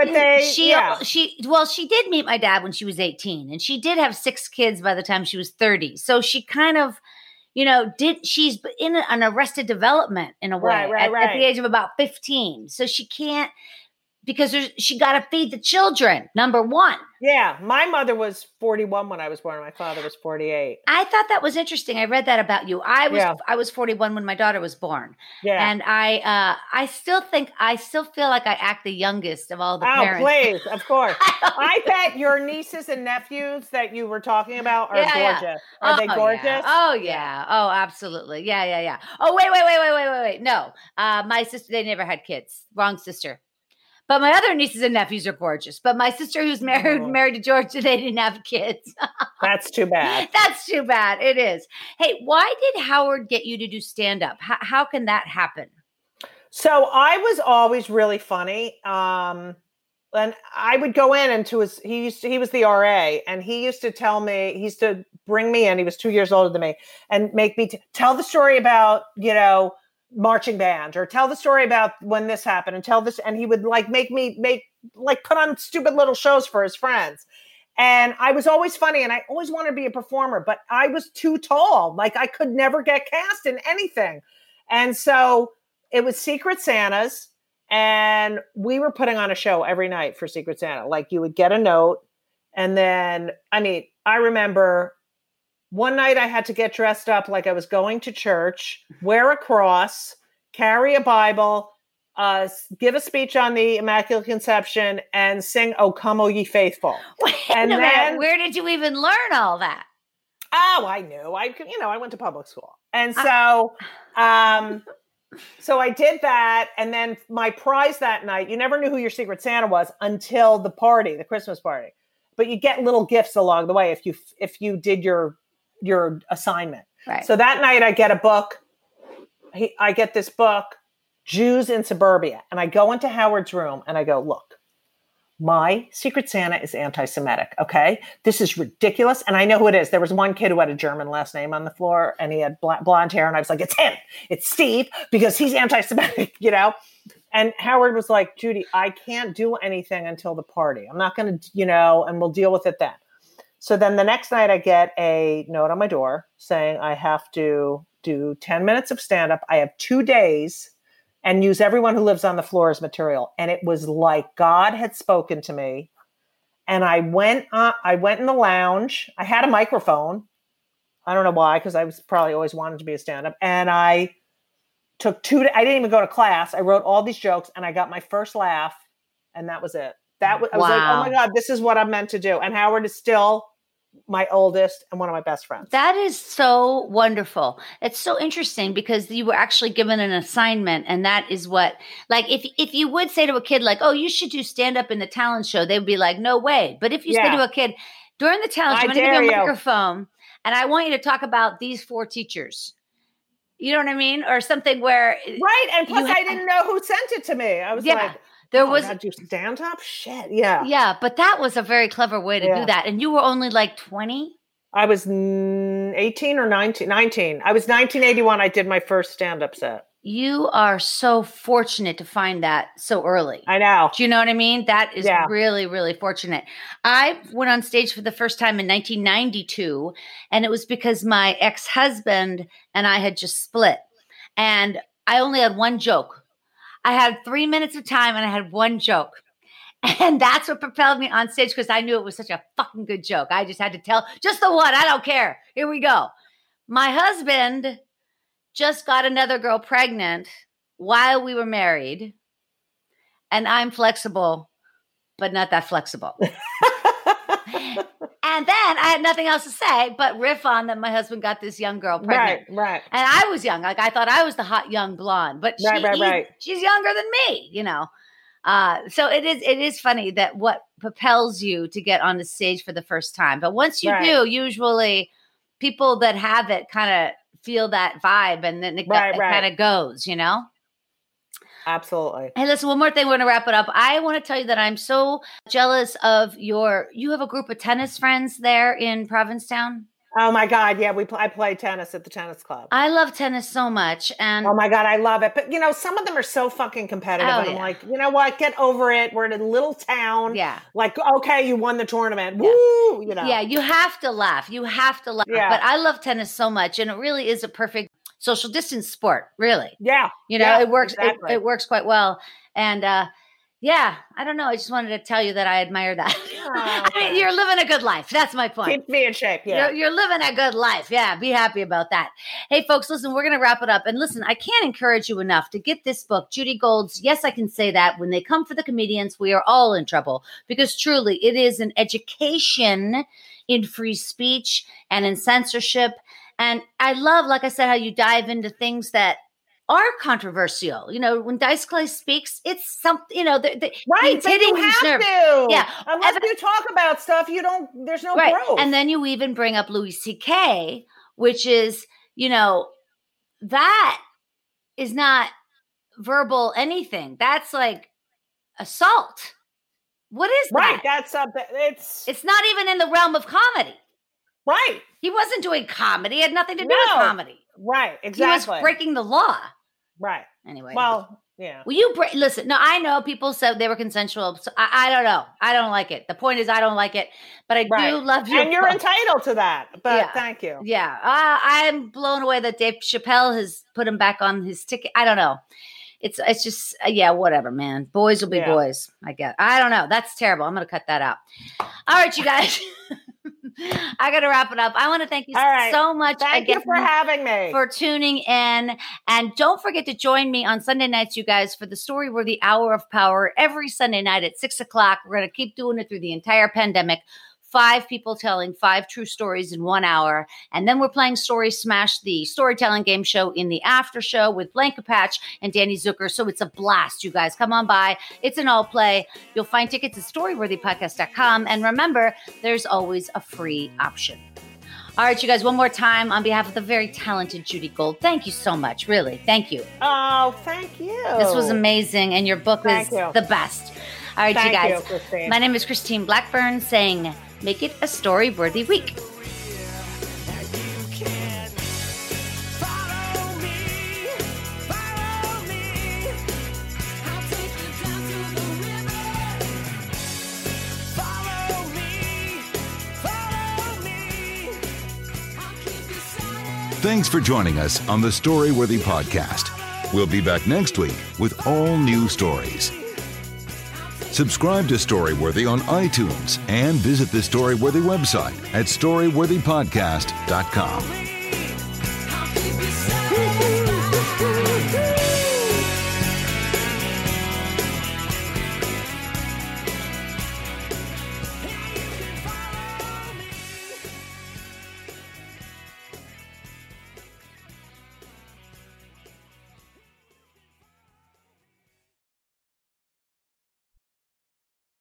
did meet my dad when she was 18, and she did have 6 kids by the time she was 30. So she kind of, she's in an arrested development in a way at the age of about 15. So she can't, because she got to feed the children, number one. Yeah. My mother was 41 when I was born. My father was 48. I thought that was interesting. I read that about you. I was 41 when my daughter was born. Yeah. And I still feel like I act the youngest of all the parents. Oh, please. Of course. I bet your nieces and nephews that you were talking about are gorgeous. Yeah. Are they gorgeous? Yeah. Oh, yeah. Oh, absolutely. Yeah. Oh, wait. No. My sister, they never had kids. Wrong sister. But my other nieces and nephews are gorgeous. But my sister who's married to George, they didn't have kids. That's too bad. That's too bad. It is. Hey, why did Howard get you to do stand-up? How can that happen? So I was always really funny. And I would go in and he was the RA, and he used to bring me in. He was 2 years older than me, and make me tell the story about, marching band, or tell the story about when this happened, and tell this. And he would like make me put on stupid little shows for his friends. And I was always funny, and I always wanted to be a performer, but I was too tall. Like I could never get cast in anything. And so it was Secret Santas, and we were putting on a show every night for Secret Santa. Like you would get a note, and then, I remember one night I had to get dressed up like I was going to church, wear a cross, carry a Bible, give a speech on the Immaculate Conception, and sing "O Come, O Ye Faithful." Wait a minute. Where did you even learn all that? Oh, I knew. I went to public school. And so so I did that. And then my prize that night, you never knew who your Secret Santa was until the Christmas party. But you get little gifts along the way if you did your assignment. Right. So that night I get a book. I get this book, Jews in Suburbia. And I go into Howard's room and I go, look, my Secret Santa is anti-Semitic. Okay. This is ridiculous. And I know who it is. There was one kid who had a German last name on the floor and he had blonde hair. And I was like, it's him. It's Steve because he's anti-Semitic, you know? And Howard was like, Judy, I can't do anything until the party. I'm not going to, you know, and we'll deal with it then. So then the next night I get a note on my door saying I have to do 10 minutes of stand-up. I have 2 days and use everyone who lives on the floor as material. And it was like God had spoken to me. And I went in the lounge. I had a microphone. I don't know why, because I was probably always wanted to be a stand-up. And I took I didn't even go to class. I wrote all these jokes and I got my first laugh. And that was it. I was like, oh my God, this is what I'm meant to do. And Howard is still my oldest and one of my best friends. That is so wonderful. It's so interesting because you were actually given an assignment, and that is what, like, if you would say to a kid, like, oh, you should do stand up in the talent show, they would be like, no way. But if you say to a kid, during the talent show, I'm going to give you a microphone and I want you to talk about these 4 teachers. You know what I mean? Or something where. Right. And plus I didn't know who sent it to me. I was like, there was I do stand up shit. Yeah. Yeah. But that was a very clever way to do that. And you were only like 20. I was 18 or 19. I was 1981. I did my first stand up set. You are so fortunate to find that so early. I know. Do you know what I mean? That is really, really fortunate. I went on stage for the first time in 1992, and it was because my ex-husband and I had just split. And I only had one joke. I had 3 minutes of time and I had one joke. And that's what propelled me on stage because I knew it was such a fucking good joke. I just had to tell just the one. I don't care. Here we go. My husband just got another girl pregnant while we were married. And I'm flexible, but not that flexible. And then I had nothing else to say but riff on that my husband got this young girl pregnant. Right. And I was young. Like I thought I was the hot young blonde, but she's younger than me, you know. So it is funny that what propels you to get on the stage for the first time. But once you do, usually people that have it kind of feel that vibe and then it kind of goes, you know? Absolutely. Hey, listen, one more thing. We're going to wrap it up. I want to tell you that I'm so jealous of you have a group of tennis friends there in Provincetown. Oh my God. Yeah. I play tennis at the tennis club. I love tennis so much. And oh my God, I love it. But you know, some of them are so fucking competitive. And I'm like, you know what? Get over it. We're in a little town. Yeah. Like, okay, you won the tournament. Woo! You know. Yeah. You have to laugh. Yeah. But I love tennis so much. And it really is a perfect social distance sport, really. Yeah. You know, it works. Exactly. It works quite well. And, yeah, I don't know. I just wanted to tell you that I admire that. Oh, I mean, you're living a good life. That's my point. Keep me in shape. Yeah. You're living a good life. Yeah. Be happy about that. Hey, folks, listen, we're going to wrap it up. And listen, I can't encourage you enough to get this book, Judy Gold's Yes, I Can Say That. When they come for the comedians, we are all in trouble because truly it is an education in free speech and in censorship. And I love, like I said, how you dive into things that are controversial. You know, when Dice Clay speaks, it's something, you know, right. But you have to. Yeah. Unless you talk about stuff, there's no growth. And then you even bring up Louis C.K., which is, you know, that is not verbal anything. That's like assault. What is that? Right. That's something. It's not even in the realm of comedy. Right. He wasn't doing comedy. It had nothing to do with comedy. Right. Exactly. He was breaking the law. Right. Anyway. Well, yeah. Will you listen? No, I know people said they were consensual. So I don't know. I don't like it. The point is, I don't like it. But I do love you. And you're entitled to that. But thank you. Yeah. I'm blown away that Dave Chappelle has put him back on his ticket. I don't know. It's just, whatever, man. Boys will be boys, I guess. I don't know. That's terrible. I'm going to cut that out. All right, you guys. I got to wrap it up. I want to thank you so much Thank you for having me. For tuning in. And don't forget to join me on Sunday nights, you guys, for the Storyworthy Hour of Power every Sunday night at 6 o'clock. We're going to keep doing it through the entire pandemic. 5 people telling 5 true stories in 1 hour. And then we're playing Story Smash, the storytelling game show in the after show with Blanca Patch and Danny Zucker. So it's a blast, you guys. Come on by. It's an all play. You'll find tickets at storyworthypodcast.com. And remember, there's always a free option. All right, you guys, one more time on behalf of the very talented Judy Gold. Thank you so much. Really. Thank you. Oh, thank you. This was amazing. And your book was the best. All right, you guys. Christine. My name is Christine Blackburn saying, make it a story-worthy week. Thanks for joining us on the Storyworthy Podcast. We'll be back next week with all new stories. Subscribe to Storyworthy on iTunes and visit the Storyworthy website at storyworthypodcast.com.